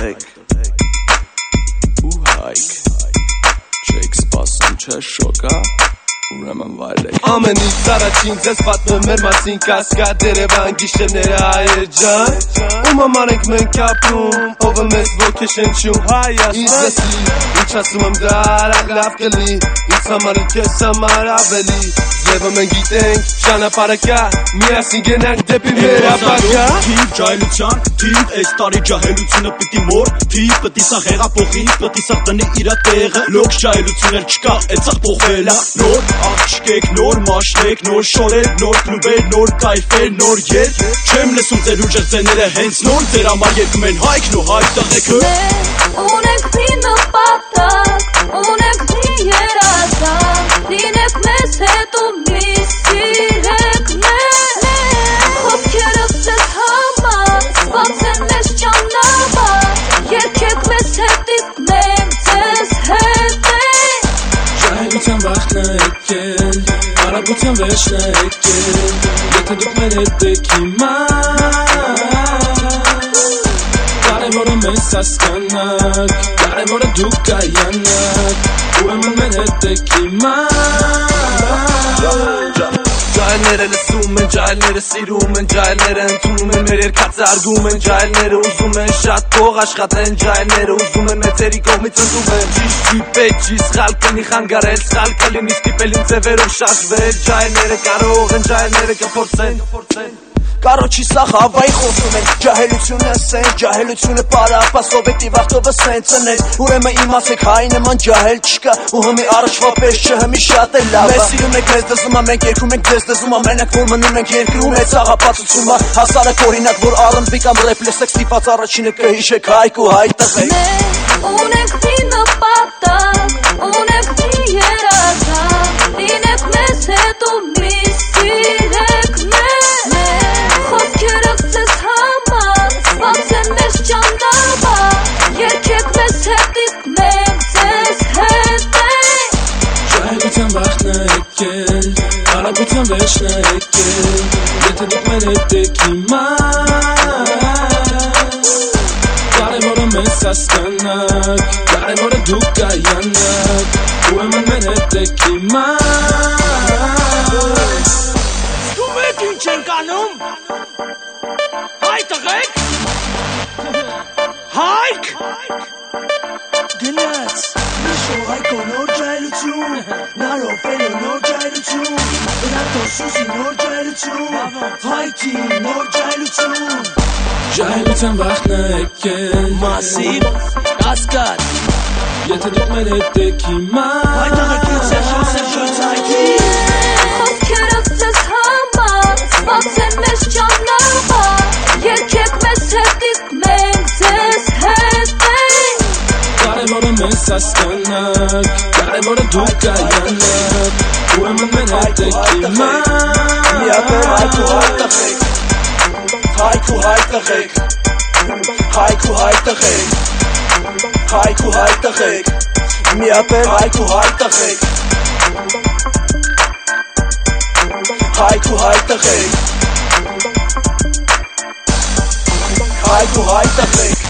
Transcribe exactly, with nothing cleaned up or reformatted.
հայտղեք ու հայք չեք սպասում չէ շոկա ուրեմն վայելեք ամենից առաջին ձեզ պատմեմ մեր մասին կասկադ երևան գիշերները հայեր ջան ում համար ենք մենք ապրում ով է մեզ ոգի շնչում հայաստան ինչ ասում եմ դա արագ լավ կլի ինձ համար ու քեզ համար ավելի ձևը մենք գիտենք ճանապարհը կա միասին գնանք դեպի մեր ապագա թիվ ջահելության թիվ այս տարի ջահելությունը պիտի մոր թիվ պիտի սա հեղափոխի պիտի սա տնի իրա տեղը լոքս ջահելություններ չկա այդ սա փոխելա նոր աղջկեք նոր մաշնեք նոր շորեր նոր կլուբեր նոր կայֆեր նոր երգ չեմ լսում ձեր ուժեղները հենց նոր ձեր համար երգում են հայքն ու հայտղեկը ունենք մի նպատակ ունենք մի երազանք լինեք մեզ հետ ու մի սիրեք մեզ խոսքերս ձեզ համար սպաս են մեզ ճանապարհ երգեք մեզ հետ մենք ձեզ հետ ենք Ժահելության վախն է եկել արագության վերջն է եկել եթե դուք մեր հետ եք հիմա կարևորը մեզ հասկանաք կարևորը դուք կայանաք ուրեմն մեր հետ եք հիմա Ջահելները լսում են, ջահելները սիրում են, ջահելները ընդունում են, մեր երկացը արգում են, ջահելները ուզում են շատ փող աշխատեն, ջահելները ուզում են մեծերի կողմից ընդում են, ճիշտ չի պետք չի սխալ կլինի խանգարել, սխալ կլինի ստիպել իմ ձևերով շարժվել, ջահելները կարող են, ջահելները կփորձեն Կարոչի սա հավայի խոսում են Ջահելությունը սենց, ջահելությունը պարապաս Օբյեկտիվ ավտովը սենց ընել Ուրեմն իմացեք հայ նման ջահել չկա Ու հմի առաջվա պես չհմի շատ է լավա Մեզ սիրում եք մեզ դզում ամենք երկում ենք ձեզ դզում ամենակ որ մնում ենք երկրում Մեծ աղապացուցումը հասարակ օրինակ որ առնվի կամ ռեպ լսեք ստիպած առաջինը կհիշեք հայք ու հայտղեք Մենք ունենք մի նպատակ ունենք մի երազանք լինեք մեզ հետ ու մի սիրեք մեզ Խոսքերս ձեզ համար սպաս են մեզ ճանապարհ երգեք մեզ հետ մենք ձեզ հետ ենք Ժահելության վախն է եկել արագության վերջն է եկել եթե դուք մեր հետ եք հիմա կարևորը մեզ հասկանաք կարևորը դուք կայանաք ուրեմն մեր հետ եք հիմա Դու եք ինչ ենք անում հայտղեք հայք Գնաց Միշո հայքո նոր ջահելություն Նարոպելը նոր ջահելություն Բնատոր սուսի նոր ջահելություն Հայքի նոր ջահելություն Ժահելության վախն է եկել Մասիվ կասկադ Եթե դուք մեր հետ եք հիմա Հայտղեք ինձ է շոս է շոց հայքի Խոսքերս ձեզ համար սպաս են մեզ ճանապարհ երգեք մեզ հետ մենք ձեզ հետ ենք Կարևորը մեզ հասկանաք կարևորը դուք կայանաք ուրեմն մեր հետ եք հիմա Միատեղ հայք ու հայտղեք Հայք ու հայտղեք Հայք ու հայտղեք Հայք ու հայտղեք Միատեղ հայք ու հայտղեք Հայք ու հայտղեք Հայք ու հայտղեք